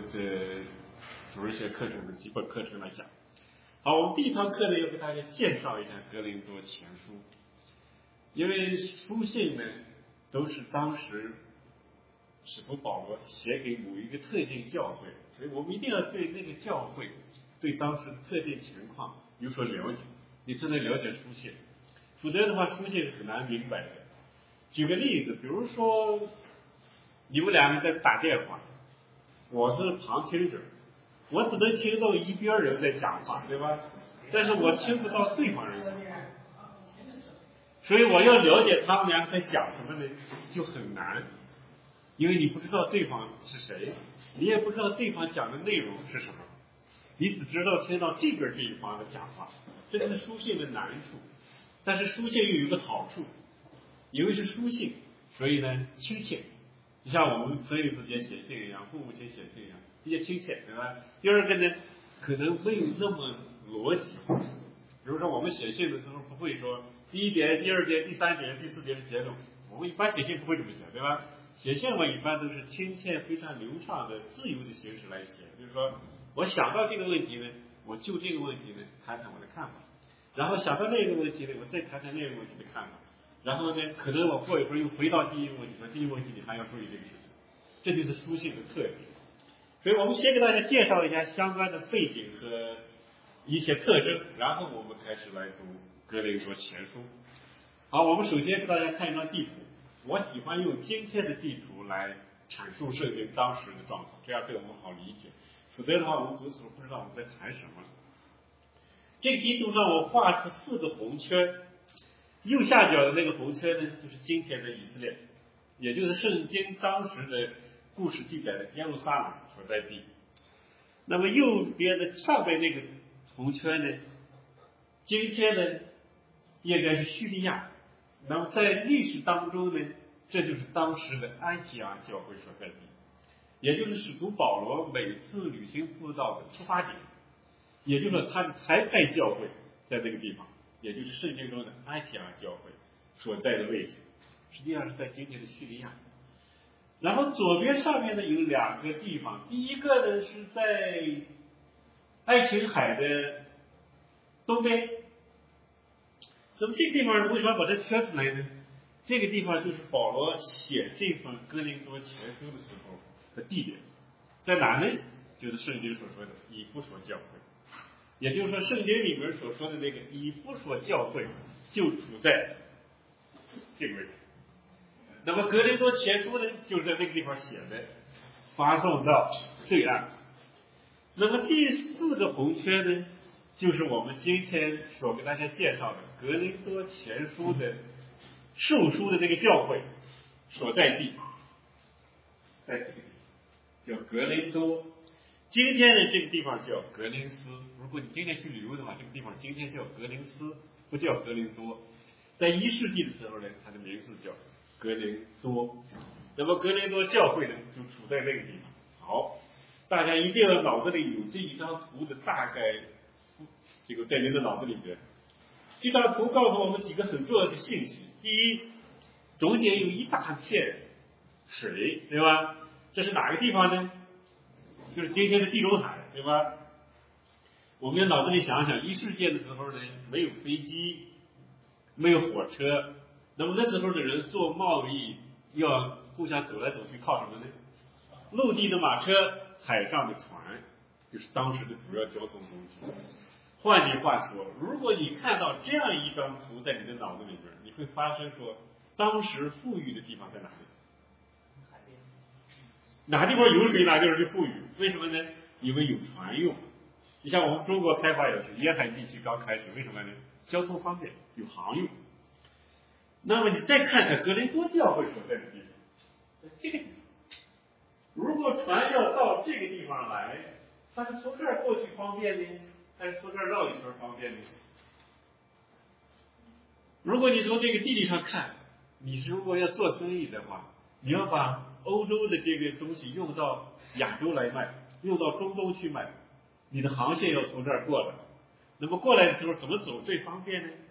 的主日学课程的基本课程来讲。好，我们第一堂课呢要给大家介绍一下哥林多前书，因为书信呢都是当时使徒保罗写给某一个特定教会，所以我们一定要对那个教会对当时的特定情况有所了解，你才能了解书信，否则的话书信是很难明白的。举个例子，比如说你们两个在打电话，我是旁听者，我只能听到一边人在讲话，对吧？但是我听不到对方人讲话，所以我要了解他们俩在讲什么呢，就很难，因为你不知道对方是谁，你也不知道对方讲的内容是什么，你只知道听到这边这一方的讲话，这就是书信的难处。但是书信又有一个好处，因为是书信，所以呢亲切，就像我们朋友之间写信一样，父母亲写信一样，比较亲切，对吧？第二个呢，可能没有那么逻辑。比如说我们写信的时候不会说第一点、第二点、第三点、第四点是结论，我们一般写信不会这么写，对吧？写信嘛，一般都是亲切、非常流畅的、自由的形式来写。就是说，我想到这个问题呢，我就这个问题呢谈谈我的看法，然后想到那个问题呢，我再谈谈那个问题的看法。然后呢，可能我过一会儿又回到第一个问题，说第一个问题你还要注意这个事情，这就是书信的特质。所以我们先给大家介绍一下相关的背景和一些特征，然后我们开始来读哥林多前书。好，我们首先给大家看一张地图，我喜欢用今天的地图来阐述圣经当时的状况，这样对我们好理解。否则的话，我们读的时候不知道我们在谈什么。这个地图上我画出4个红圈，右下角的那个红圈呢，就是今天的以色列，也就是圣经当时的故事记载的耶路撒冷所在地。那么右边的上边那个红圈呢，今天呢应该是叙利亚。那么在历史当中呢，这就是当时的安提阿教会所在地，也就是使徒保罗每次旅行布道的出发点，也就是说他的才派教会在这个地方，也就是圣经中的安提阿教会所在的位置，实际上是在今天的叙利亚。然后左边上面呢有2个地方，第一个呢是在爱琴海的东边。那么这个地方为什么把它圈出来呢？这个地方就是保罗写这份哥林多前书的时候的地点，在哪呢？就是圣经所说的以弗所教会，也就是说圣经里面所说的那个以弗所教会就处在这个位置。那么哥林多前书呢，就在那个地方写的，发送到对岸。那么第4个红圈呢，就是我们今天所给大家介绍的哥林多前书的受书的那个教会所在地，在这个地方叫格林多。今天的这个地方叫格林斯，如果你今天去旅游的话，这个地方今天叫格林斯，不叫格林多。在1世纪的时候呢，它的名字叫格林多。那么格林多教会呢，就处在那个地方。好，大家一定要脑子里有这一张图的大概，这个在您的脑子里边。这张图告诉我们几个很重要的信息。第一，中间有一大片水，对吧？这是哪个地方呢？就是今天的地中海，对吧？我们脑子里想想，1世纪的时候呢，没有飞机，没有火车，那么那时候的人做贸易要互相走来走去，靠什么呢？陆地的马车，海上的船，就是当时的主要交通工具。换句话说，如果你看到这样一张图在你的脑子里边，你会发生说，当时富裕的地方在哪里？哪地方有水哪地方就富裕，为什么呢？因为有船用。你像我们中国开发也是，沿海地区刚开始，为什么呢？交通方便，有航运。那么你再看看格林多教会所在的地方，在这个地方，如果船要到这个地方来，它是从这儿过去方便呢，还是从这儿绕一圈方便呢？如果你从这个地理上看，你是如果要做生意的话，你要把欧洲的这边东西用到亚洲来卖，用到中东去卖，你的航线要从这儿过来，那么过来的时候怎么走最方便呢？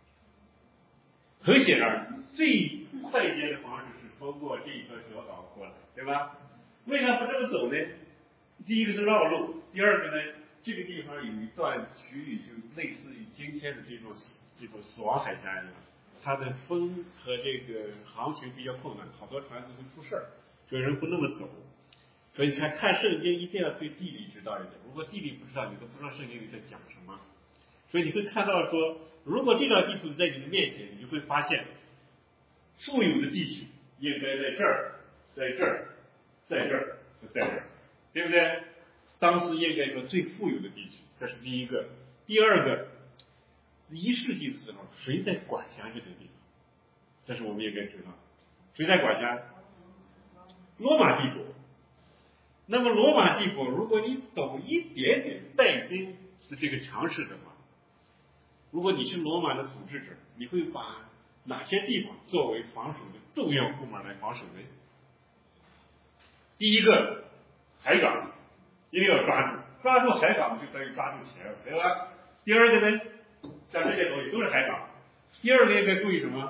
很显然，最快捷的方式是通过这一条小岛过来，对吧？为啥不这么走呢？ 第一个是绕路，第二个呢，这个地方有一段区域就类似于今天的这种死亡海峡一样，它的风和这个航行比较困难，好多船只会出事儿，所以人不那么走。所以你看圣经一定要对地理知道一点，如果地理不知道，你都不知道圣经里在讲什么。所以你会看到说，如果这张地图在你的面前，你就会发现，富有的地区应该在这儿，在这儿，在这儿和在这儿，对不对？当时应该说最富有的地区，这是第一个。第二个，1世纪的时候，谁在管辖这些地方？这是我们应该知道，谁在管辖？罗马帝国。那么罗马帝国，如果你懂一点点带兵的这个常识的话，如果你是罗马的统治者，你会把哪些地方作为防守的重要部门来防守呢？第一个，海港，一定要抓住海港就等于抓住钱了，对吧？第二个呢，像这些东西都是海港。第二个应该注意什么？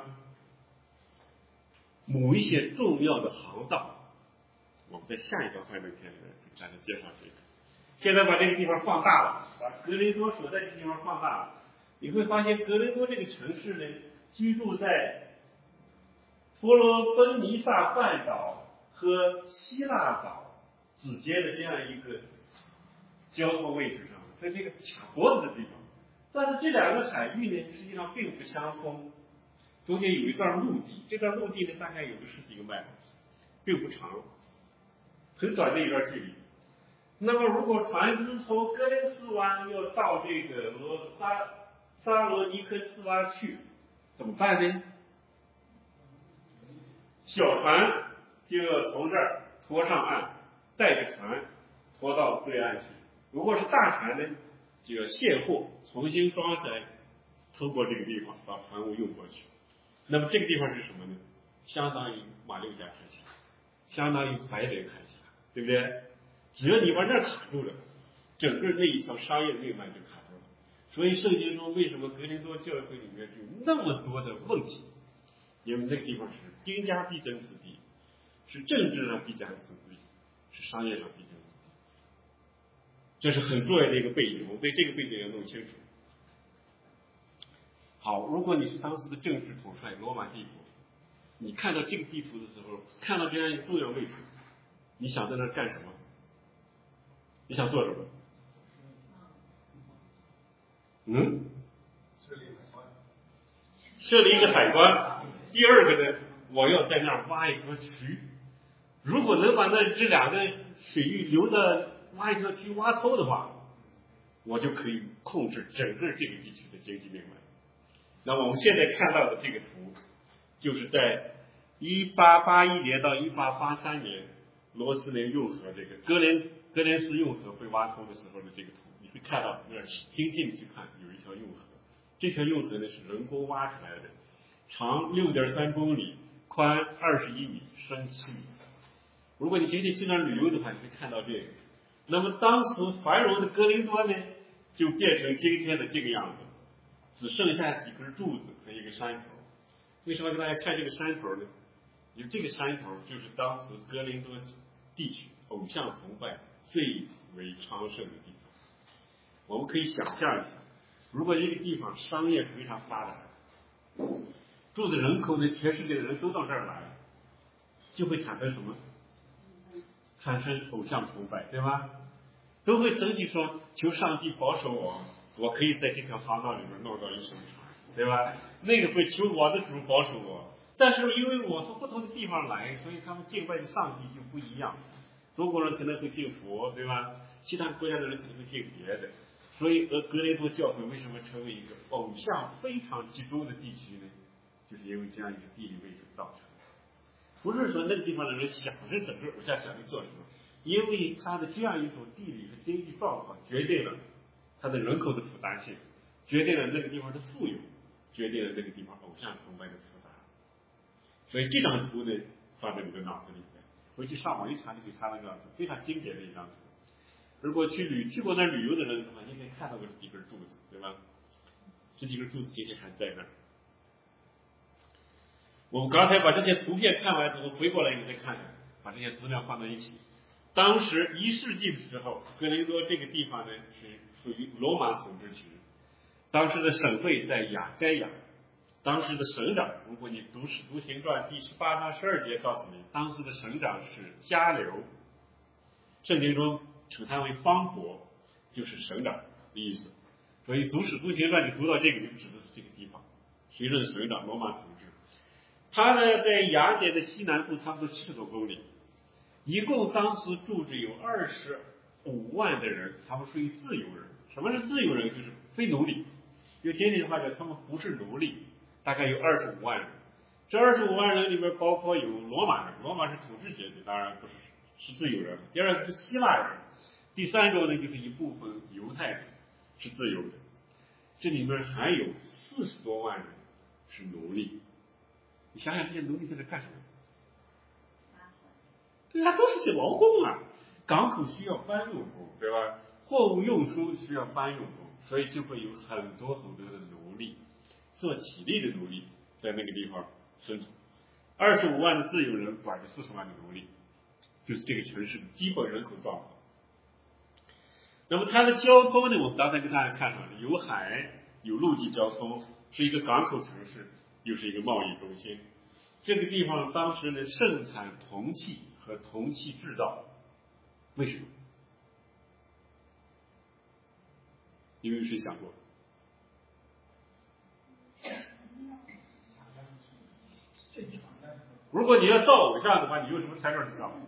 某一些重要的航道。我们在下一个幻灯片里面给大家介绍这个。现在把这个地方放大了，把格林多所在的地方放大了，你会发现格林多这个城市呢，居住在佛罗奔尼撒半岛和希腊岛之间的这样一个交通位置上，在这个卡脖子的地方。但是这两个海域呢，实际上并不相通，中间有一段陆地，这段陆地呢大概有个10几个迈，并不长。很短的一段距离。那么，如果船只从哥林斯湾要到这个萨罗尼克斯湾去，怎么办呢？小船就要从这儿拖上岸，带着船拖到对岸去。如果是大船呢，就要卸货，重新装载，通过这个地方把船坞运过去。那么这个地方是什么呢？相当于马六甲海峡，相当于白令海峡。对不对？只要你把这儿卡住了，整个那一条商业命脉就卡住了。所以圣经中为什么格林多教会里面有那么多的问题？因为那个地方是兵家必争之地，是政治上必争之地，是商业上必争之地。这是很重要的一个背景，我们对这个背景要弄清楚。好，如果你是当时的政治统帅罗马帝国，你看到这个地图的时候，看到这样一个重要位置，你想在那儿干什么？你想做什么？设立一个海关。第二个呢，我要在那儿挖一条渠。如果能把这两个水域留着，挖一条渠挖透的话，我就可以控制整个这个地区的经济命脉。那么我们现在看到的这个图，就是在1881年到1883年。罗斯林运河这个格连斯运河被挖通的时候的这个图，你会看到那精进去看有一条运河，这条运河呢是人工挖出来的，长6.3公里，宽21米，深7米。如果你仅仅去那儿旅游的话，你会看到这个。那么当时繁荣的格林多呢，就变成今天的这个样子，只剩下几根柱子和一个山头。为什么给大家看这个山头呢？因为这个山头就是当时格林多地区偶像崇拜最为昌盛的地方。我们可以想象一下，如果这个地方商业非常发达，住的人口呢，全世界的人都到这儿来，就会产生什么？产生偶像崇拜，对吧？都会争取说，求上帝保守我可以在这条航道里面弄到一艘船，对吧？那个会求我的主保守我。但是因为我从不同的地方来，所以他们敬拜的上帝就不一样。中国人可能会敬佛，对吧？其他国家的人可能会敬别的。所以格雷多教会为什么成为一个偶像非常集中的地区呢？就是因为这样一个地理位置造成的。不是说那个地方的人想着整个偶像想着做什么，因为它的这样一种地理和经济状况决定了它的人口的复杂性，决定了那个地方的富有，决定了那个地方偶像崇拜的复杂。所以这张图呢，放在你的脑子里面，回去上网一查就可以查到这张图，非常经典的一张图。如果去过那旅游的人的话，你可以看到过这几根柱子，对吧？这几根柱子今天还在那儿。我们刚才把这些图片看完之后，回过来你再看看，把这些资料放在一起， 当时1世纪的时候，哥林多这个地方呢是属于罗马统治区，当时的省会在亚该亚，当时的省长，如果你读《使徒行传》第18章12节告诉你，当时的省长是加流，圣经中称他为方伯，就是省长的意思。所以读《使徒行传》，你读到这个就指的是这个地方，谁任省长，罗马统治。他呢在雅典的西南部差不多70多公里，一共当时住着有25万的人，他们属于自由人。什么是自由人？就是非奴隶。用今天的话讲，他们不是奴隶，大概有25万人。这25万人里面包括有罗马人，罗马是统治阶级，当然不是自由人。第二个是希腊人，第三种呢就是一部分犹太人是自由人。这里面还有40多万人是奴隶。你想想这些奴隶在这干什么？对啊，都是些劳工啊，港口需要搬运工，对吧？货物运输需要搬运工，所以就会有很多很多的奴隶，做体力的奴隶在那个地方生存。25万的自由人管着40万的奴隶，就是这个城市的基本人口状况。那么它的交通呢，我们刚才跟大家看到了，有海有陆地交通，是一个港口城市，又是一个贸易中心。这个地方当时呢盛产铜器和铜器制造，为什么？你们有谁想过？如果你要造偶像的话，你用什么材料制造？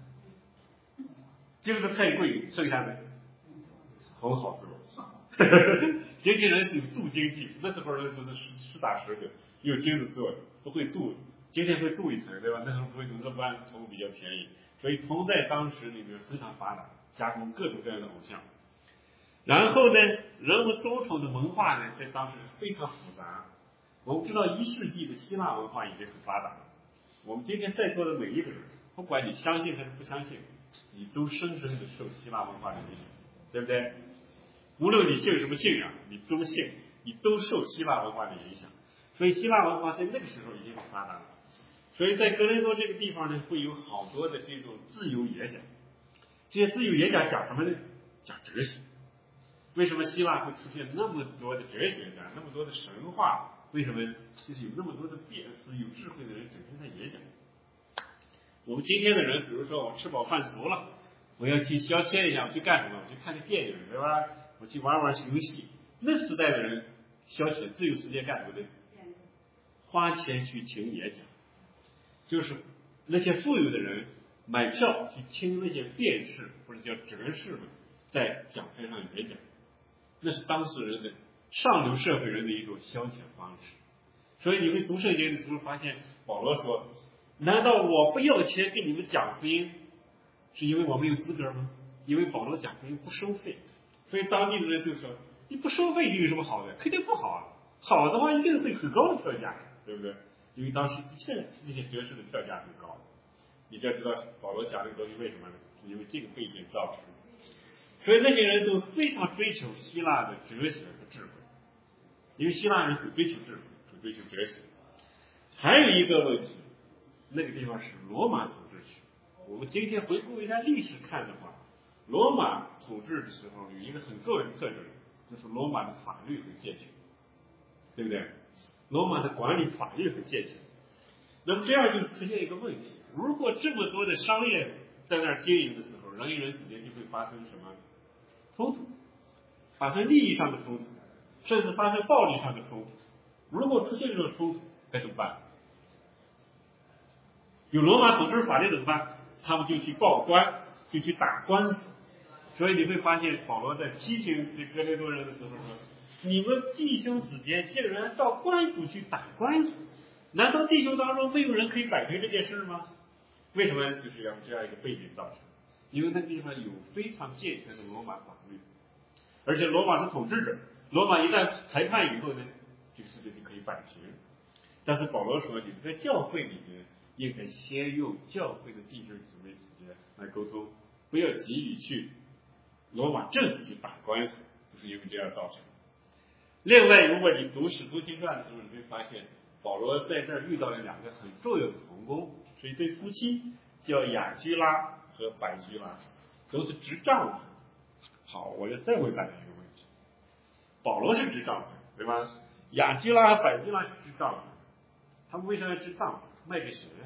金子太贵，剩下的很好做。今天人是有镀金技术，那时候人都是实打实的用金子做的，不会镀。今天会镀一层，对吧？那时候不会镀，这不然铜比较便宜，所以铜在当时里面非常发达，加工各种各样的偶像。然后呢，人们忠诚的文化呢，在当时是非常复杂。我们知道1世纪的希腊文化已经很发达了。我们今天在座的每一个人，不管你相信还是不相信，你都深深的受希腊文化的影响，对不对？无论你信什么信仰，你都信，你都受希腊文化的影响。所以希腊文化在那个时候已经很发达了。所以在哥林多这个地方呢，会有好多的这种自由演讲。这些自由演讲讲什么呢？讲哲学。为什么希腊会出现那么多的哲学家，那么多的神话？为什么就是有那么多的辩士、有智慧的人整天在演讲？我们今天的人，比如说我吃饱饭足了，我要去消遣一下，我去干什么？我去看个电影，对吧？我去玩玩游戏。那时代的人消遣自由时间干什么呢？花钱去听演讲，就是那些富有的人买票去听那些辩士或者叫哲士们在讲台上演讲，那是当时人的上流社会人的一种消遣方式。所以你会读圣经的时候发现，保罗说：“难道我不要钱给你们讲福音，是因为我没有资格吗？因为保罗讲福音不收费。”所以当地的人就说：“你不收费，你有什么好的？肯定不好啊！好的话一定会很高的票价，对不对？因为当时的确那些哲士的票价很高。你就要知道保罗讲这个东西为什么呢？是因为这个背景造成的。所以那些人都非常追求希腊的哲学和智慧，因为希腊人很追求智慧，很追求哲学。还有一个问题，那个地方是罗马统治区。我们今天回顾一下历史看的话，罗马统治的时候有一个很个人特征，就是罗马的法律很健全，对不对？罗马的管理法律很健全。那么这样就出现一个问题，如果这么多的商业在那儿经营的时候，人与人之间就会发生什么冲突，发生利益上的冲突，甚至发生暴力上的冲突。如果出现这种冲突，该怎么办？有罗马统治法律怎么办？他们就去报官，就去打官司。所以你会发现保罗在批评这哥林多人的时候说：“你们弟兄之间竟然到官府去打官司，难道弟兄当中没有人可以摆平这件事吗？”为什么？就是要这样一个背景造成。因为那个地方有非常健全的罗马法律，而且罗马是统治者，罗马一旦裁判以后呢，这个事情就可以摆平。但是保罗说，你们在教会里面应该先用教会的弟兄姊妹之间来沟通，不要急于去罗马政府去打官司，就是因为这样造成。另外，如果你读《使徒行传》的时候，你会发现保罗在这儿遇到了2个很重要的同工，是一对夫妻，叫雅居拉和百基拉都是执杖子。好，我就再问大家一个问题：保罗是执杖子，对吧？亚基拉、百基拉是执杖子，他们为什么要执杖子？卖给谁呀？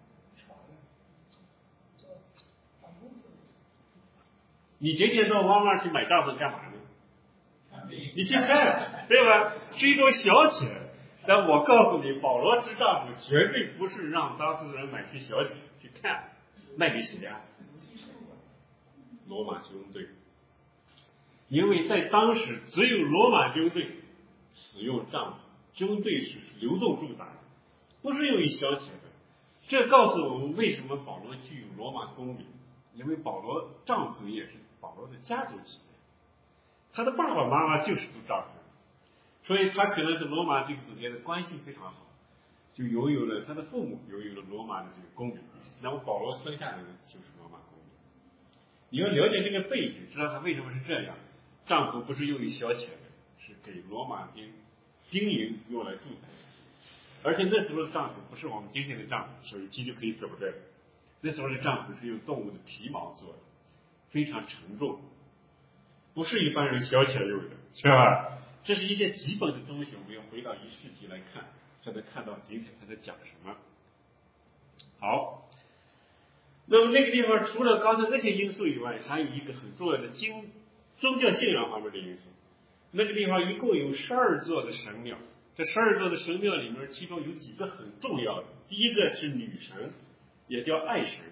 你今天到沃尔玛去买帐篷干嘛呢？你去看，对吧？是一种消遣。但我告诉你，保罗执帐篷绝对不是让当时的人买去消遣去看，卖给谁呀？罗马军队。因为在当时只有罗马军队使用帐篷，军队是流动驻扎的，不是用于消遣的。这告诉我们为什么保罗具有罗马公民，因为保罗帐篷也是保罗的家族企业，他的爸爸妈妈就是住帐篷，所以他可能是罗马这个之间的关系非常好，就拥有了他的父母拥有了罗马的这个公民，那么保罗生下来的就是罗马公民。你要了解这个背景，知道他为什么是这样。帐篷不是用于消遣的，是给罗马兵营用来住宅的。而且那时候的帐篷不是我们今天的帐篷，手一踢就可以走的。那时候的帐篷是用动物的皮毛做的，非常沉重，不是一般人消遣用的，是吧？这是一些基本的东西，我们要回到1世纪来看，才能看到今天他在讲什么。好，那么那个地方除了刚才那些因素以外，还有一个很重要的宗教信仰方面的因素。那个地方一共有12座的神庙，这12座的神庙里面，其中有几个很重要的。第一个是女神，也叫爱神。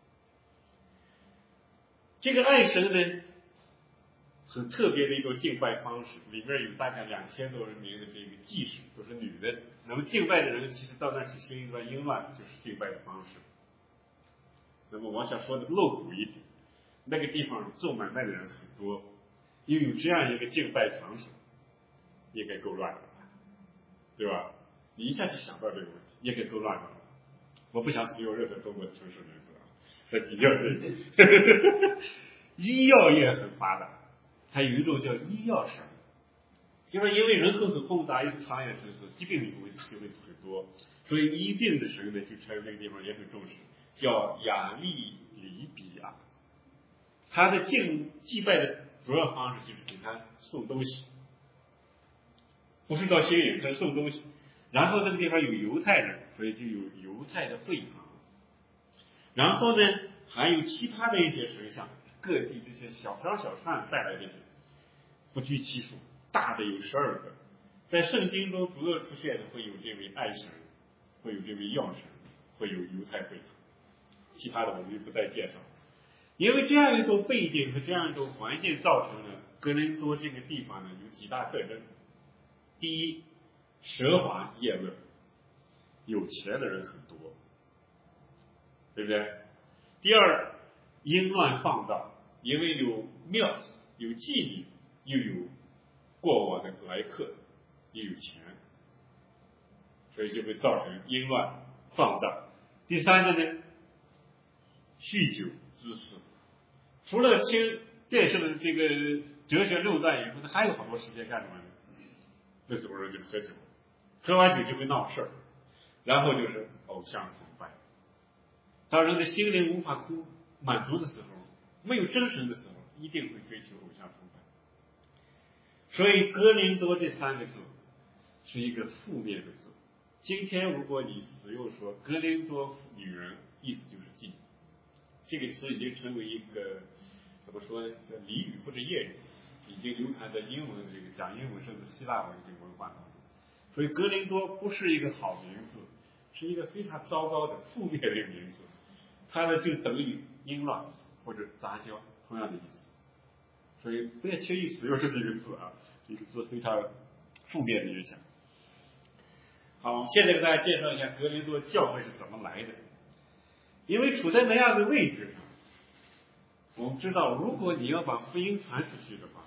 这个爱神呢，很特别的一种敬拜方式，里面有大概2000多人名的这个祭司都是女的。那么敬拜的人其实到那去行一段淫乱，就是敬拜的方式。那么我想说的露骨一点，那个地方做买卖的人很多，又有这样一个敬拜场所，应该够乱的，对吧？你一下就想到这个问题，应该够乱的。我不想使用任何中国的城市名字啊，在比较这个。医药业很发达，还有一种叫医药神，就是因为人口很混杂，又是长远城市，疾病会很多，所以医病的神呢，就在那个地方也很重视，叫亚利里比亚。他的祭拜的主要方式就是给他送东西，不是到新人，他是送东西。然后那个地方有犹太人，所以就有犹太的会堂。然后呢，还有其他的一些神像，各地这些小商小贩带来这些，不计其数，大的有12个。在圣经中主要出现的会有这位爱神，会有这位药神，会有犹太会堂，其他的我们就不再介绍。因为这样一种背景和这样一种环境造成了哥林多这个地方呢有几大特征。第一，奢华宴乐，有钱的人很多，对不对？第二，淫乱放荡，因为有庙，有妓女，又有过往的来客，又有钱，所以就会造成淫乱放荡。第三个呢，酗酒滋事。除了听电视的这个哲学六段以后，他还有好多时间干什么呢？那时候人就喝酒，喝完酒就会闹事儿，然后就是偶像崇拜。当人的心灵无法满足的时候，没有真神的时候，一定会追求偶像崇拜。所以哥林多这3个字是一个负面的字。今天如果你使用说哥林多女人，意思就是妓女，这个词已经成为一个怎么说呢，叫俚语或者谚语，已经流传在英文这个讲英文甚至希腊文这个文化当中。所以哥林多不是一个好名字，是一个非常糟糕的负面的一个名字。它呢就等于淫乱或者杂交，同样的意思。所以不要轻易使用这几个字啊，这个字非常负面的影响。好，现在给大家介绍一下哥林多教会是怎么来的。因为处在那样的位置上，我们知道，如果你要把福音传出去的话，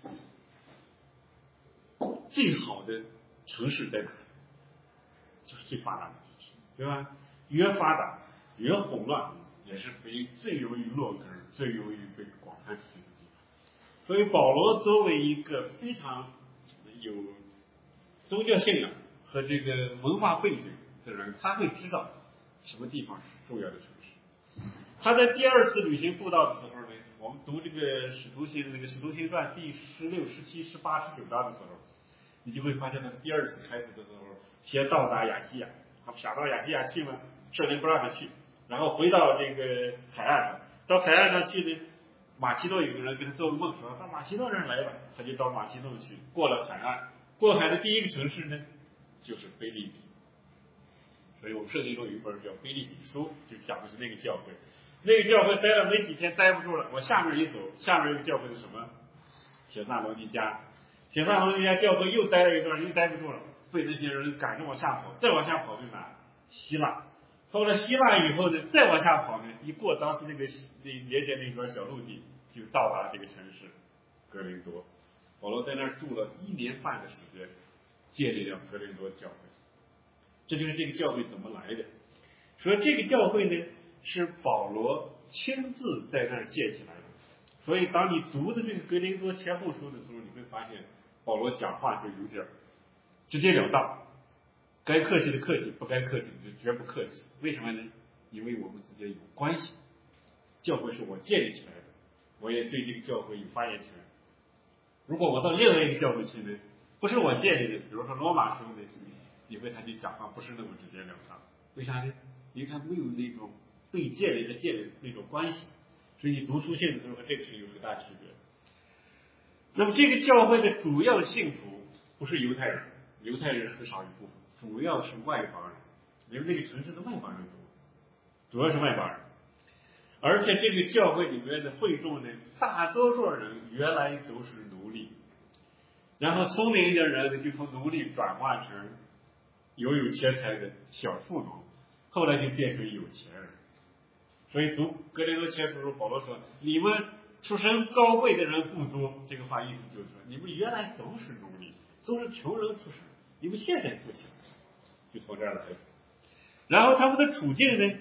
最好的城市在哪里？就是最发达的城市，对吧？越发达越混乱，也是福音最容易落根、最容易被广传出去的地方。所以保罗作为一个非常有宗教信仰和这个文化背景的人，他会知道什么地方是重要的城市。 他在第二次旅行布道的时候呢，我们读这个使徒行传第16、17、18、19章的时候，你就会发现他第二次开始的时候，先到达亚细亚，他们想到亚细亚去吗？圣灵不让他去，然后回到这个海岸上，到海岸上去呢，马其顿有个人给他做个梦，说到马其顿人来了，他就到马其顿去，过了海岸，过海的第一个城市呢，就是腓立比。所以我们圣经中有一本叫《腓立比书》，就讲的是那个教会。那个教会待了没几天，待不住了，我下面一走，下面一个教会是什么？铁萨罗尼迦。铁萨罗尼迦教会又待了一段，又待不住了，被那些人赶着往下跑，再往下跑去哪？希腊。到了希腊以后呢，再往下跑呢，一过当时那连接那段小陆地，就到达这个城市格林多。保罗在那儿住了1年半的时间，建立了格林多教会。这就是这个教会怎么来的。说这个教会呢，是保罗亲自在那儿建起来的。所以当你读的这个格林多前后书的时候，你会发现保罗讲话就有点直截了当，该客气的客气，不该客气的就绝不客气。为什么呢？因为我们之间有关系，教会是我建立起来的，我也对这个教会有发言权。如果我到另外一个教会去呢，不是我建立的，比如说罗马书呢，你会他就讲话不是那么直截了当。为啥呢？因为他没有那种被建立的那种关系，所以你读书信的时候和这个是有很大区别。那么这个教会的主要信徒不是犹太人，犹太人很少一部分，主要是外邦人，因为那个城市的外邦人多，主要是外邦人。而且这个教会里面的会众呢，大多数人原来都是奴隶，然后聪明一点人呢，就从奴隶转化成有钱财的小富农，后来就变成有钱人。所以读格林多前书保罗说，你们出身高贵的人不多，这个话意思就是说，你们原来都是奴隶，都是穷人出身，你们现在不行，就从这儿来的。然后他们的处境呢，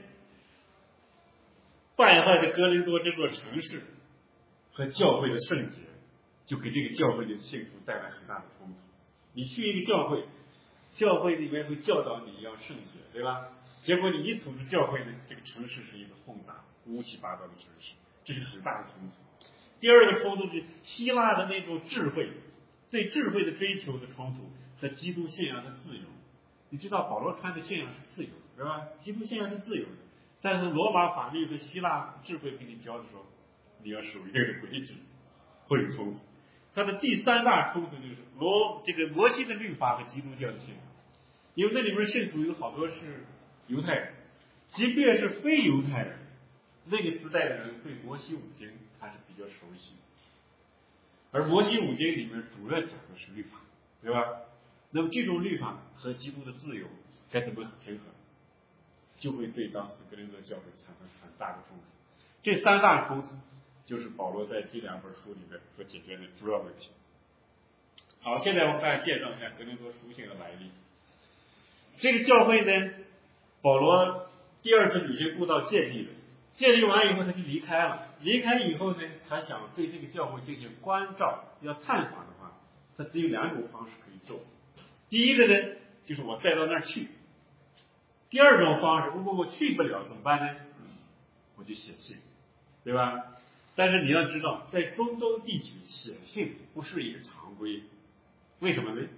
败坏的格林多这座城市和教会的圣洁，就给这个教会的信徒带来很大的冲突。你去一个教会，教会里面会教导你要圣洁，对吧？结果你一组织教会呢，这个城市是一个混杂乌七八糟的城市，这是很大的冲突。第二个冲突是希腊的那种智慧，对智慧的追求的冲突和基督信仰的自由。你知道保罗传的信仰是自由的，对吧？基督信仰是自由的，但是罗马法律和希腊智慧给你教的时候，你要守一定的规矩，会有冲突。它的第三大冲突就是这个摩西的律法和基督教的信仰，因为那里面信徒有好多是犹太人，即便是非犹太人，那个时代的人对摩西五经还是比较熟悉，而摩西五经里面主要讲的是律法，对吧？那么这种律法和基督的自由该怎么平衡，就会对当时的格林多教会产生很大的冲突。这三大冲突就是保罗在这2本书里面所解决的主要问题。好，现在我们大家介绍一下格林多书信的来历。这个教会呢，保罗第二次旅行布道建立的，建立完以后他就离开了。离开以后呢，他想对这个教会进行关照，要探访的话，他只有2种方式可以做。第一个呢，就是我带到那儿去；第二种方式，如果我去不了怎么办呢？我就写信，对吧？但是你要知道，在中东地区写信不是一个常规，为什么呢？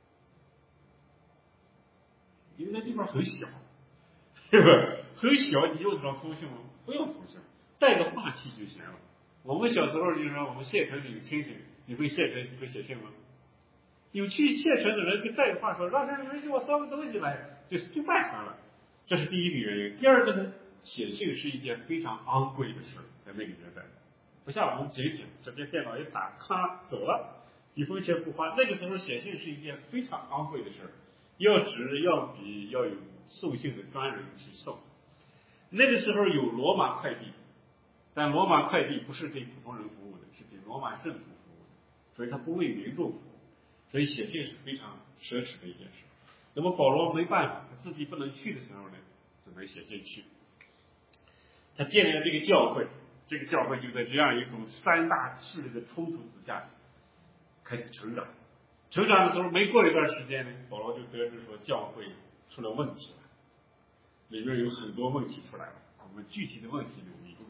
因为那地方很小，是不是？很小，你用得着通讯吗？不用通讯，带个话题就行了。我们小时候就是说，我们县城里有亲戚，你会县城会写信吗？有去县城的人就带个话说，让人给我捎个东西来，就办成了。这是第一个原因。第二个呢，写信是一件非常昂贵的事，在那个年代，不像我们今天直接电脑一打，咔走了，1分钱不花。那个时候写信是一件非常昂贵的事，要纸要笔，要有送信的专人去送。那个时候有罗马快递，但罗马快递不是给普通人服务的，是给罗马政府服务的，所以它不为民众服务，所以写信是非常奢侈的一件事。那么保罗没办法，他自己不能去的时候呢，只能写信去。他建立了这个教会，这个教会就在这样一种3大势力的冲突之下开始成长。成长的时候没过一段时间呢，保罗就得知说教会出了问题了，里面有很多问题出来了。我们具体的问题呢，我们一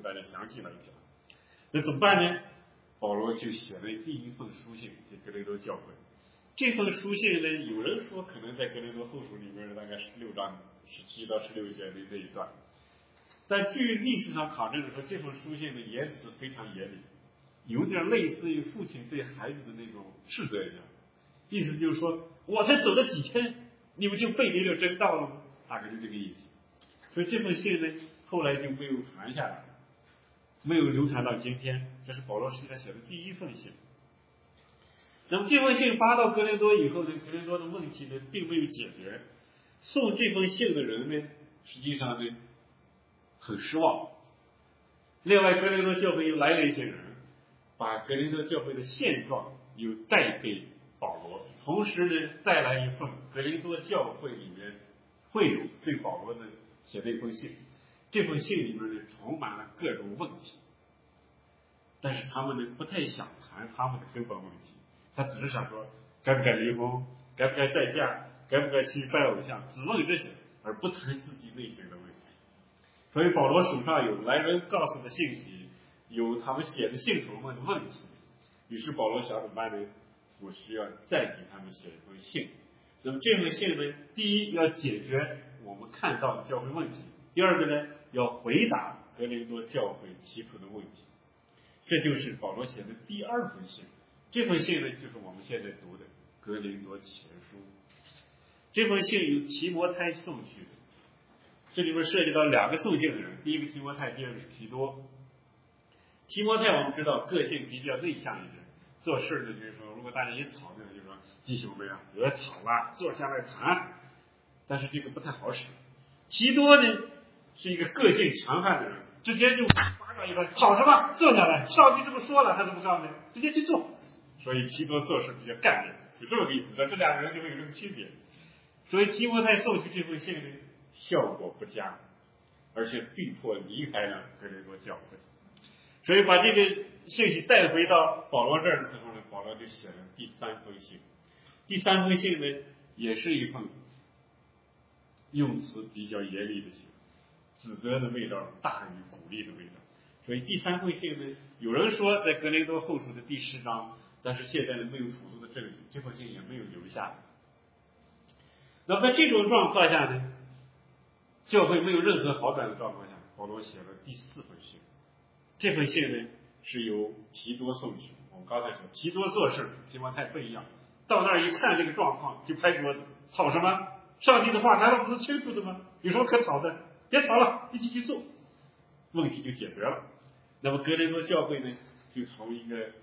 大家详细来讲。那怎么办呢？保罗就写了第一封书信给格林多教会。这封书信呢，有人说可能在格林多后书里面大概16章17到16节的这一段，但据历史上考证的说，这封书信的言辞非常严厉，有点类似于父亲对孩子的那种斥责一样，意思就是说，我才走了几天，你们就背离了真道了吗？大概就这个意思。所以这封信呢，后来就没有传下来，没有流传到今天。这是保罗实际上写的第一封信。那么这封信发到格林多以后呢，格林多的问题呢并没有解决。送这封信的人呢，实际上呢很失望。另外，格林多教会又来了一些人，把格林多教会的现状又带给保罗，同时呢带来一份格林多教会里面会友对保罗的写的一封信。这封信里面呢充满了各种问题，但是他们呢不太想谈他们的根本问题，他只是想说该不该离婚，该不该再嫁，该不该去拜偶像，只问这些，而不谈自己内心的问题。所以保罗手上有来人告诉的信息，有他们写的信徒们的问题，于是保罗想怎么办呢？我需要再给他们写一封信。那么这封信呢，第一要解决我们看到的教会问题，第二个呢要回答格林多教会提出的问题。这就是保罗写的第二封信。这封信呢，就是我们现在读的格林多前书。这封信由提摩太送去的，这里面涉及到两个送信的人，第一个提摩太，第二个是提多。提摩太我们知道个性比较内向一点，做事呢就是说，如果大家一吵呢，就说弟兄们啊，别吵了，坐下来谈。但是这个不太好使。提多呢是一个个性强悍的人，直接就巴掌一拍，吵什么？坐下来，上帝这么说了，他怎么干呢？直接去做。所以提多做事比较干练，就这么个意思。这两个人就会有这个区别。所以提摩太送去这封信呢，效果不佳，而且被迫离开了格林多教会。所以把这个信息带回到保罗这儿的时候呢，保罗就写了第三封信。第三封信呢，也是一封用词比较严厉的信，指责的味道大于鼓励的味道。所以第三封信呢，有人说在格林多后书的第10章，但是现在呢没有充足的证据，这封信也没有留下来。那么在这种状况下呢，教会没有任何好转的状况下，保罗写了第4封信。这封信呢是由提多送去。我们刚才说提多做事提摩太不一样，到那儿一看这个状况就拍桌子，吵什么？上帝的话难道不是清楚的吗？有什么可吵的？别吵了，一起去做，问题就解决了。那么格林多教会呢，就从一个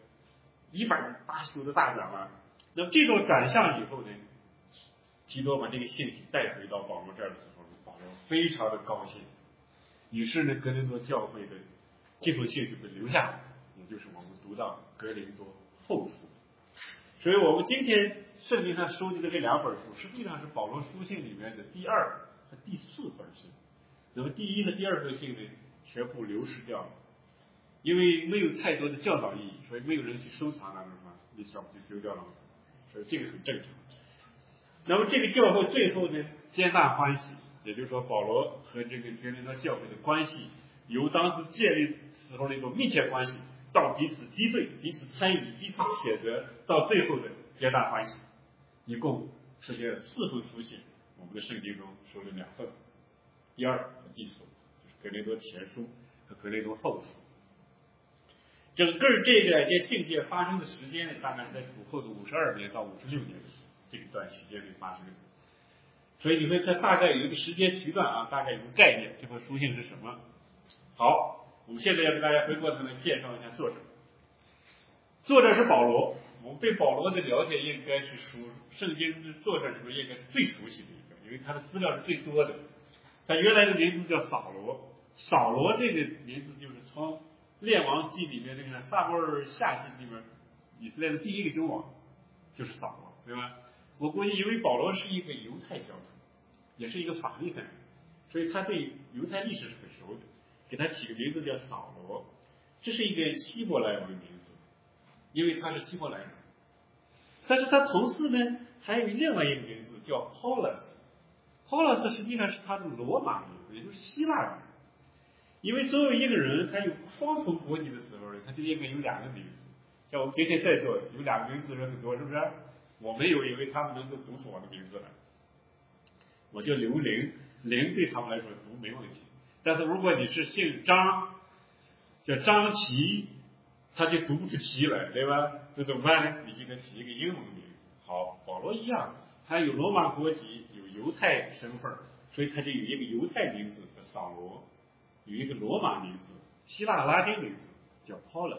180度的大转弯。那么这种转向以后呢，提多把这个信息带回到保罗这儿的时候，保罗非常的高兴。于是呢，格林多教会的这封信就被留下来，也就是我们读到格林多后书。所以我们今天圣经上收集的这2本书，实际上是保罗书信里面的第2和第4本信。那么第1和第2封信呢，全部流失掉了，因为没有太多的教导意义，所以没有人去收藏它们嘛，你小不就丢掉了吗？所以这个很正常。那么这个教会最后呢，皆大欢喜，也就是说保罗和这个格林多教会的关系，由当时建立时候的一种密切关系，到彼此敌对、彼此参与、彼此谴责，到最后的皆大欢喜，一共实现了4封书信。我们的圣经中说了2份，第2和第4，就是格林多前书和格林多后书。整个这个信件发生的时间呢，大概在主后的52年到56年这一段时间内发生的。所以你会看大概有一个时间区段啊，大概有个概念，这封书信是什么。好，我们现在要给大家回过头来介绍一下作者。作者是保罗，我们对保罗的了解应该是属圣经的作者里面应该是最熟悉的一个，因为他的资料是最多的。他原来的名字叫扫罗，扫罗这个名字就是从列王记里面那个撒母耳下记里面以色列的第一个君王就是扫罗，对吧？我估计因为保罗是一个犹太教徒，也是一个法利赛人，所以他对犹太历史是很熟的，给他起个名字叫扫罗。这是一个希伯来文名字，因为他是希伯来人。但是他同时呢还有另外一个名字叫 Paulus， Paulus 实际上是他的罗马名字，也就是希腊语。 因为作为一个人，他有双重国籍的时候呢，他就应该有两个名字。像我们今天在座有两个名字的人很多，是不是？我没有，因为他们能够读出我的名字来。我叫刘玲，玲对他们来说读没问题。但是如果你是姓张，叫张琪，他就读不出齐来，对吧？那怎么办呢？你就给他起一个英文名字。好，保罗一样，他有罗马国籍，有犹太身份，所以他就有一个犹太名字叫扫罗，有一个罗马名字，希腊拉丁名字叫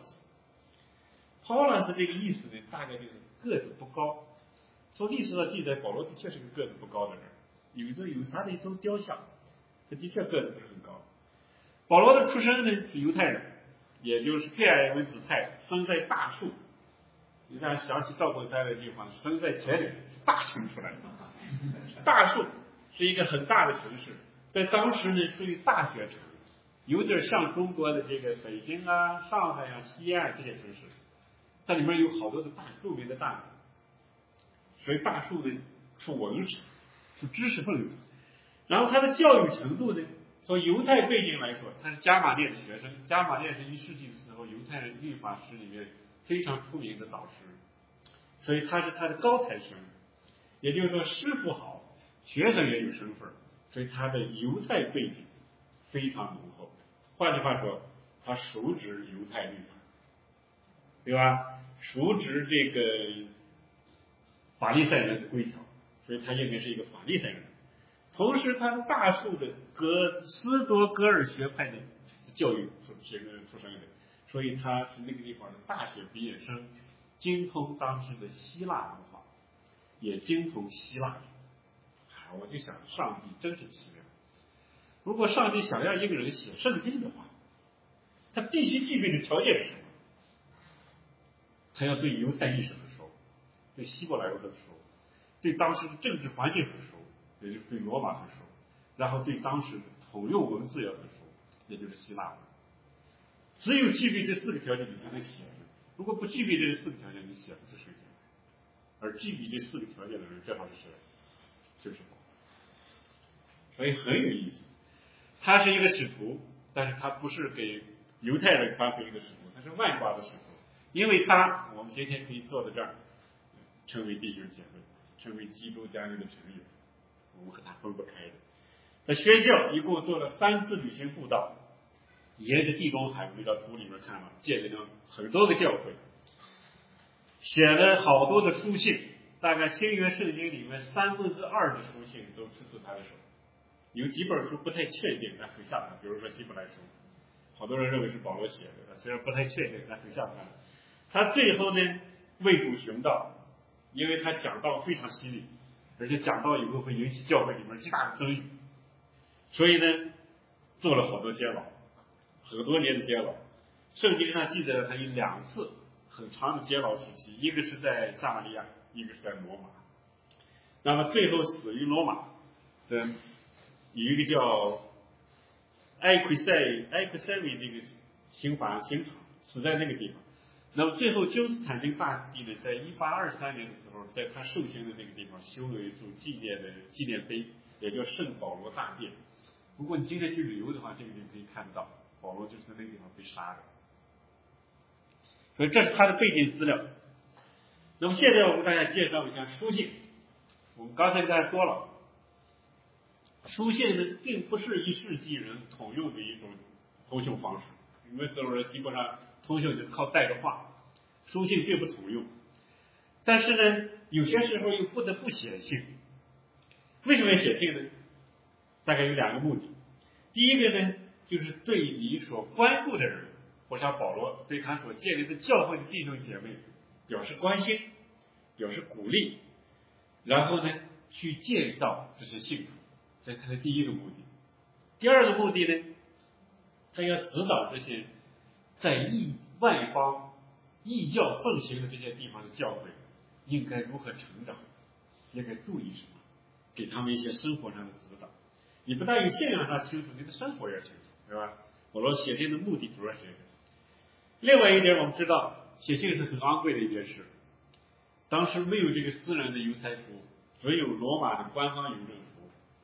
Paulus。Paulus 这个意思呢，大概就是个子不高。从历史上记载，保罗的确是个子不高的人，有他的一尊雕像，他的确个子不是很高。保罗的出身呢是犹太人，也就是贝尔文子派，生在大树。你像想起赵本山的地方，生在田里，大城出来的。大树是一个很大的城市，在当时呢属于大学城，有点像中国的这个北京啊、上海啊、西安这些城市。它里面有好多的著名的大人，所以大树呢出文士，出知识分子。然后他的教育程度呢，从犹太背景来说，他是加马列的学生。加马列是1世纪的时候犹太人律法史里面非常出名的导师，所以他是他的高材生。也就是说，师傅好，学生也有身份，所以他的犹太背景非常浓厚。换句话说，他熟知犹太律法，对吧？熟知这个法利赛人的规条，所以他应该是一个法利赛人。同时，他是大树的斯多哥尔学派的教育出身的，所以他是那个地方的大学毕业生，精通当时的希腊文化，也精通希腊语。我就想，上帝真是奇妙。如果上帝想让一个人写圣经的话，他必须具备的条件是什么？他要对犹太历史很熟，对希伯来文很熟，对当时的政治环境很熟，也就是对罗马很熟，然后对当时的统用文字也很熟，也就是希腊文。只有具备这4个条件，你才能写。如果不具备这4个条件，你写不出圣经来。而具备这4个条件的人，正好是谁？就是保罗。所以很有意思。他是一个使徒，但是他不是给犹太人传福音的使徒，他是外邦的使徒。因为他，我们今天可以坐在这儿，成为弟兄姐妹，成为基督家人的成员，我们和他分不开的。他宣教一共做了3次旅行布道，沿着地中海那条图里面看了，建立了很多个教会，写了好多的书信，大概新约圣经里面2/3的书信都出自他的手。有几本书不太确定，但很像他，比如说希伯来书，好多人认为是保罗写的，虽然不太确定，但很像他。他最后呢为主寻道，因为他讲道非常犀利，而且讲道以后会引起教会里面极大的争议，所以呢做了好多监牢，很多年的监牢。圣经上记载了他有2次很长的监牢时期，一个是在撒玛利亚，一个是在罗马。那么最后死于罗马的有一个叫埃奎塞维这个刑场，死在那个地方。那么最后君士坦丁大帝呢，在1823年的时候，在他受刑的那个地方修了一座纪念碑，也叫圣保罗大殿。如果你今天去旅游的话，这个地方可以看得到，保罗就是在那个地方被杀的。所以这是他的背景资料。那么现在我们大家介绍一下书信。我们刚才跟大家说了，书信呢并不是1世纪人统用的一种通讯方式，因为所有人基本上通讯就是靠带着话，书信并不统用。但是呢，有些时候又不得不写信。为什么要写信呢？大概有2个目的。第一个呢，就是对你所关注的人，或像保罗对他所建立的教会的弟兄姐妹表示关心，表示鼓励，然后呢去建造这些信徒，这是他的第一个目的。第二个目的呢，他要指导这些在外邦异教奉行的这些地方的教会应该如何成长，应该注意什么，给他们一些生活上的指导。你不但有信仰上清楚，你的生活也清楚，对吧？保罗写信的目的主要是这个。另外一点，我们知道写信是很昂贵的一件事，当时没有这个私人的邮差服，只有罗马的官方邮政服。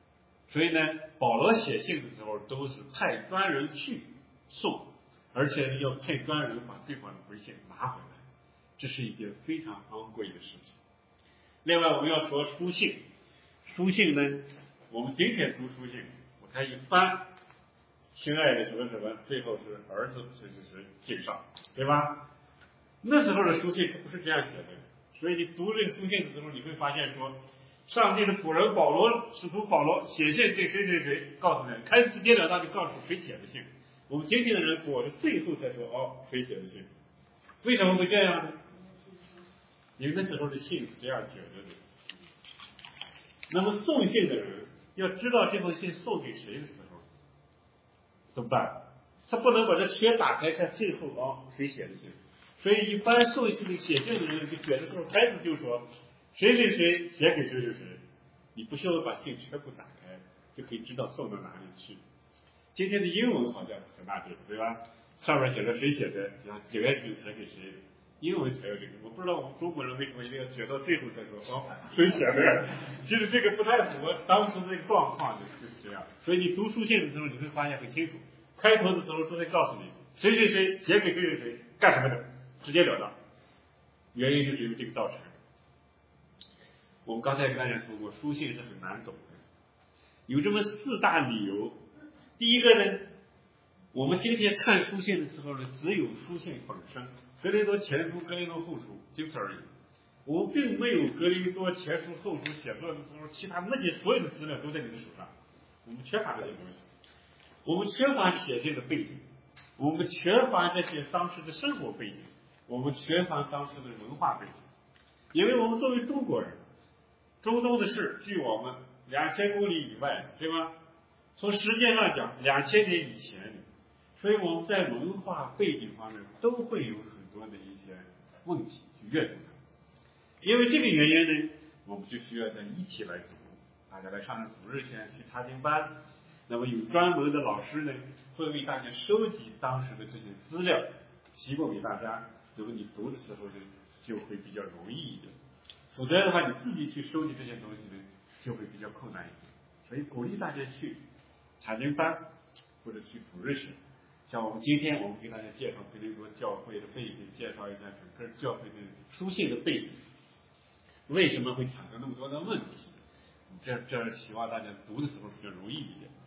所以呢，保罗写信的时候都是派专人去送，而且要派专人把对方的回信拿回来，这是一件非常昂贵的事情。另外我们要说书信，书信呢，我们今天读书信，我看一翻，亲爱的什么什么，最后是儿子谁谁谁敬上，对吧？那时候的书信它不是这样写的，所以你读这个书信的时候，你会发现说，上帝的仆人保罗，使徒保罗写信给谁谁谁，告诉你，开始直截了当就告诉谁写的信。我们今天的人裹着最后才说哦，谁写的信？为什么会这样呢？因为那时候的信是这样写的。那么送信的人要知道这封信送给谁的时候怎么办？他不能把这全打开看最后谁写的信。所以一般送信的写信的人就觉得说，开始就说谁谁谁写给谁谁谁，你不需要把信全部打开就可以知道送到哪里去。今天的英文好像很大这个，对吧？上面写着谁写的，然后几个字写给谁，英文才有这个。我不知道我们中国人为什么一定要写到最后才说谁写的，其实这个不太符合当时的这个状况，就是这样。所以你读书信的时候，你会发现很清楚，开头的时候都会告诉你谁谁谁写给谁谁谁干什么的，直截了当。原因就是因为这个造成。我们刚才跟大家说过，书信是很难懂的，有这么4大理由。第一个呢，我们今天看书信的时候呢，只有书信本身，格林多前书、格林多后书仅此而已。我们并没有格林多前书、后书写作的时候，其他那些所有的资料都在你的手上，我们缺乏这些东西。我们缺乏写信的背景，我们缺乏这些当时的生活背景，我们缺乏当时的文化背景。因为我们作为中国人，中东的事距我们2000公里以外，对吧？从时间上讲，2000年以前，所以我们在文化背景方面都会有很多的一些问题去阅读它。因为这个原因呢，我们就需要在一起来读，大家来上主日学去查经班，那么有专门的老师呢，会为大家收集当时的这些资料，提供给大家，那么你读的时候呢，就会比较容易一点。否则的话，你自己去收集这些东西呢，就会比较困难一点。所以鼓励大家去查经班或者去主日学。像我们今天我们给大家介绍格林多教会的背景，介绍一下整个教会的书信的背景，为什么会产生那么多的问题，这希望大家读的时候比较容易一点。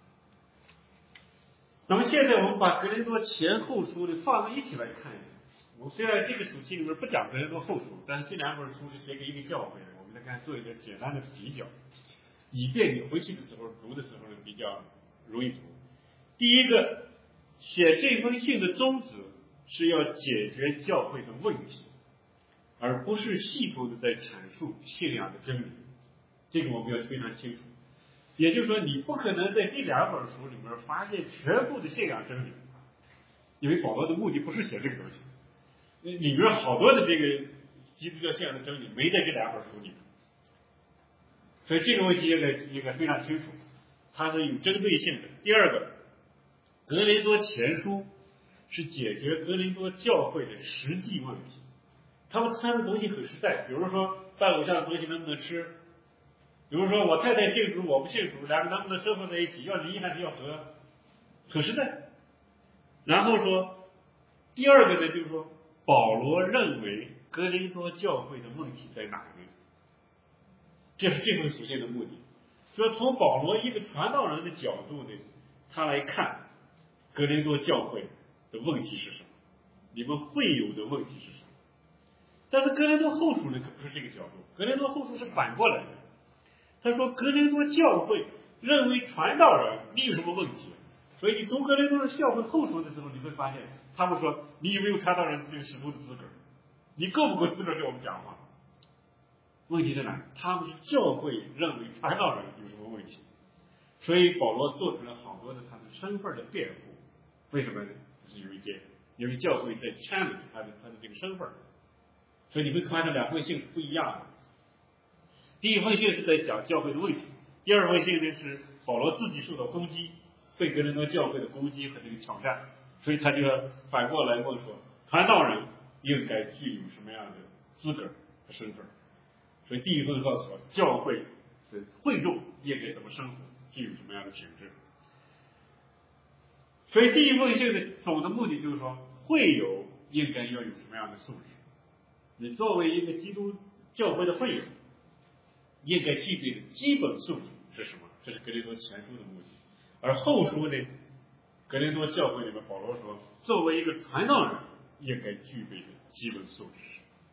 那么现在我们把格林多前后书的放在一起来看一下。我虽然这个书信里面不讲格林多后书，但是这2本书是写给一个教会的，我们来看做一个简单的比较，以便你回去的时候读的时候呢比较容易读。第一个，写这封信的宗旨是要解决教会的问题，而不是系统的在阐述信仰的真理。这个我们要非常清楚。也就是说，你不可能在这2本书里面发现全部的信仰真理，因为保罗的目的不是写这个东西，里面好多的这个基督教信仰的真理没在这2本书里面。所以这个问题应该非常清楚，它是有针对性的。第二个，格林多前书是解决格林多教会的实际问题，他们谈的东西很实在，比如说拜偶像的东西能不能吃，比如说我太太信主我不信主，2个能不能生活在一起，要离还是要和，很实在。然后说第二个呢，就是说保罗认为格林多教会的问题在哪呢？这是这封书信的目的。说从保罗一个传道人的角度呢，他来看格林多教会的问题是什么，你们会有的问题是什么。但是格林多后书呢可不是这个角度，格林多后书是反过来的。他说格林多教会认为传道人你有什么问题，所以你读格林多的教会后书的时候，你会发现他们说你有没有传道人这个使徒的资格，你够不够资格给我们讲话。问题在哪？他们是教会认为传道人有什么问题，所以保罗做出了好多的他的身份的辩护。为什么呢？就是因为教会在challenge他的这个身份，所以你会看这2封信是不一样的。第一封信是在讲教会的问题，第2封信呢是保罗自己受到攻击，被格林多教会的攻击和这个挑战，所以他就要反过来问说，传道人应该具有什么样的资格和身份。所以第一封告诉我，教会是会众应该怎么生活， 具有什么样的品质。所以第一封信的总的目的就是说，会友应该要有什么样的素质？你作为一个基督教会的会友，应该具备的基本素质是什么？这是格林多前书的目的。而后书呢，格林多教会里面保罗说，作为一个传道人应该具备的基本素质。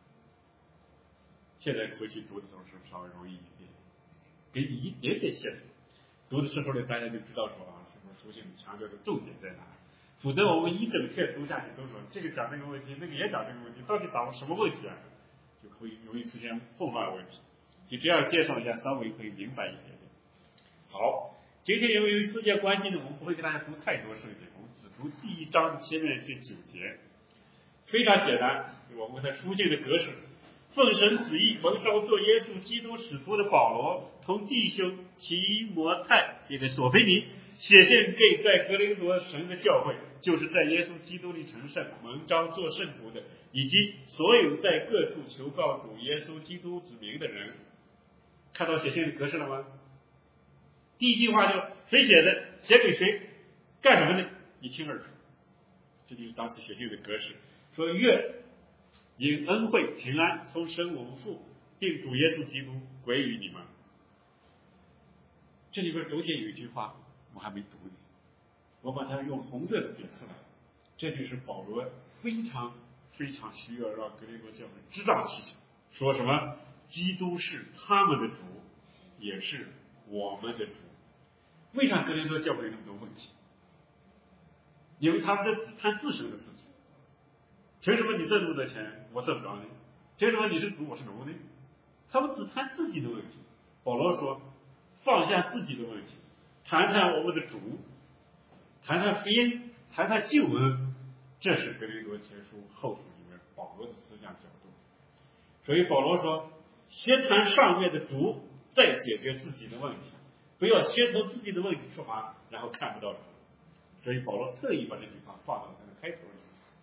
现在回去读的时候是不是稍微容易一点，给你一点点线索。读的时候呢，大家就知道说啊，什么书信强调的重点在哪。否则我们一整篇读下去都说这个讲这个问题，那个也讲这个问题，到底讲了什么问题啊？就会容易出现混乱问题。就这样介绍一下，稍微可以明白一点点。好，今天因为有时间关系呢，我们不会给大家读太多圣经，我们只读第一章前面这9节，非常简单。我们看书信的格式。奉神旨意蒙召做耶稣基督使徒的保罗，同弟兄提摩太也在索菲尼，写信给在格林多神的教会，就是在耶稣基督里成圣蒙召做圣徒的，以及所有在各处求告主耶稣基督之名的人。看到写信的格式了吗？第一句话就谁写的，写给谁，干什么呢？一清二楚。这就是当时写信的格式。说愿因恩惠平安从神我们父并主耶稣基督归于你们。这里边中间有一句话我还没读呢，我把它用红色的点出来，这就是保罗非常非常需要让格林多教会知道的事情。说什么？基督是他们的主，也是我们的主。为啥格林多教会有那么多问题？因为他们在只谈自身的事情。凭什么你挣那么多钱，我挣不着呢？凭什么你是主，我是奴呢？他们只谈自己的问题。保罗说，放下自己的问题，谈谈我们的主，谈谈福音，谈谈救恩，这是格林多前书后书里面保罗的思想角度。所以保罗说，先谈上面的主，再解决自己的问题，不要先从自己的问题出发，然后看不到主。所以保罗特意把这句话放到他的开头里。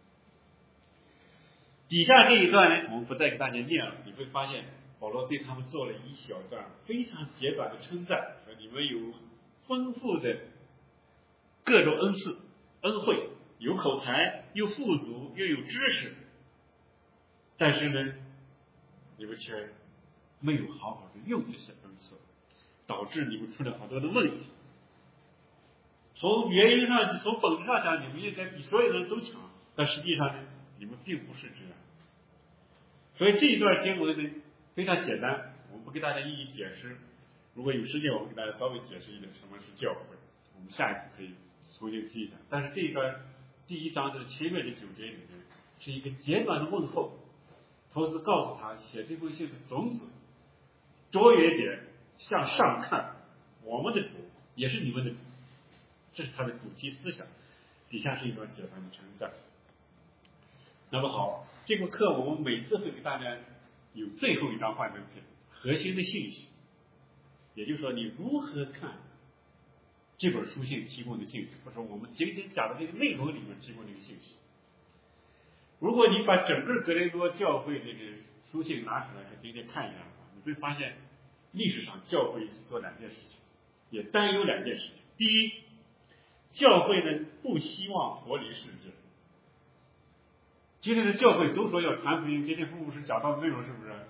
底下这一段呢，我们不再给大家念了。你会发现，保罗对他们做了一小段非常简短的称赞，说你们有丰富的各种恩赐、恩惠，有口才，又富足，又有知识，但是呢，你们却没有好好的用这些恩赐，导致你们出了好多的问题。从原因上，从本质上讲，你们应该比所有人都强，但实际上呢，你们并不是这样。所以这一段经文呢非常简单，我们不给大家一一解释。如果有时间，我们给大家稍微解释一点什么是教会。我们下一次可以重新记一下。但是这一段第一章的前面的9节里面是一个简短的问候，同时告诉他写这封信的种子着眼点向上看，我们的主也是你们的主，这是他的主题思想。底下是一段简单的称赞。那么好，这个课我们每次会给大家有最后一张幻灯片，核心的信息，也就是说你如何看这本书信提供的信息，或者我们今天讲的这个内容里面提供的一个信息。如果你把整个格林多教会这个书信拿出来今天看一下的话，你会发现历史上教会做2件事情，也担忧2件事情。第一，教会呢不希望脱离世界。今天的教会都说要传福音，今天父母是讲到的内容是不是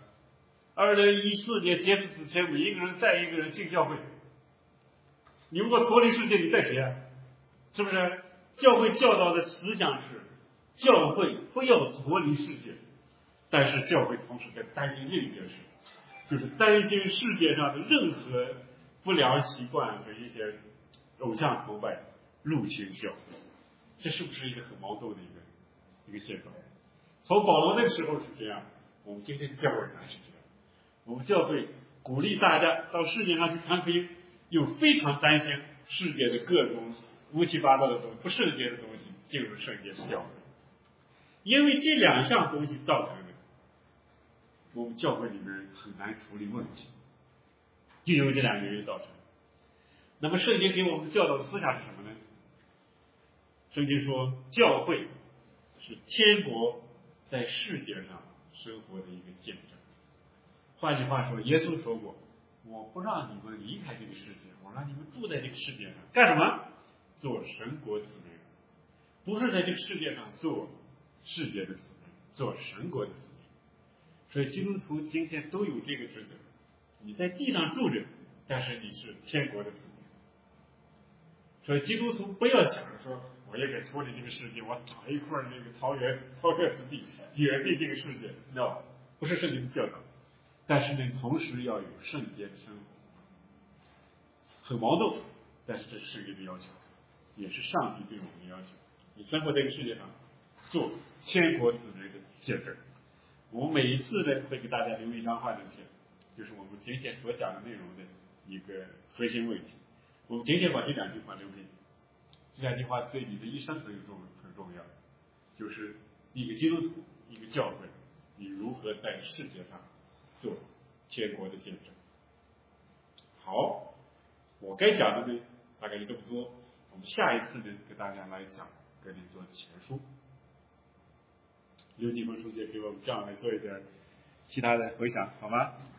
？2014年截止之前，每一个人带一个人进教会。你如果脱离世界，你带谁啊？是不是？教会教导的思想是，教会不要脱离世界，但是教会同时在担心另一件事，就是担心世界上的任何不良习惯和一些偶像崇拜入侵教会。这是不是一个很矛盾的一个现状？从保罗那个时候是这样，我们今天的教会还是这样。我们教会鼓励大家到世界上去传福音，又非常担心世界的各种乌七八糟的东西、不圣洁的东西进入圣洁的教会，因为这2项东西造成的，我们教会里面很难处理问题，就因为这2个原因造成。那么圣经给我们教导的思想是什么呢？圣经说，教会是天国在世界上生活的一个见证。换句话说，耶稣说过， 我不让你们离开这个世界，我让你们住在这个世界上，干什么？做神国子民，不是在这个世界上做世界的子民，做神国的子民。所以基督徒今天都有这个职责。你在地上住着，但是你是天国的子民。所以基督徒不要想着说，我也给脱离这个世界，我找一块那个桃园之地，远离这个世界。No， 不是圣经的教导。但是呢，同时要有圣洁的生活，很矛盾，但是这是圣经的要求，也是上帝对我们的要求。你生活在这个世界上，做天国子民的见证。我们每一次呢，会给大家留一张幻灯片，就是我们今天所讲的内容的一个核心问题。我们今天把这2句话留给你，这2句话对你的一生很重要，就是一个基督徒，一个教会，你如何在世界上做天国的见证。好，我该讲的呢，大概就这么多。我们下一次呢，给大家来讲哥林多前书。刘继峰书记给我们这样来做一点其他的回想，好吗？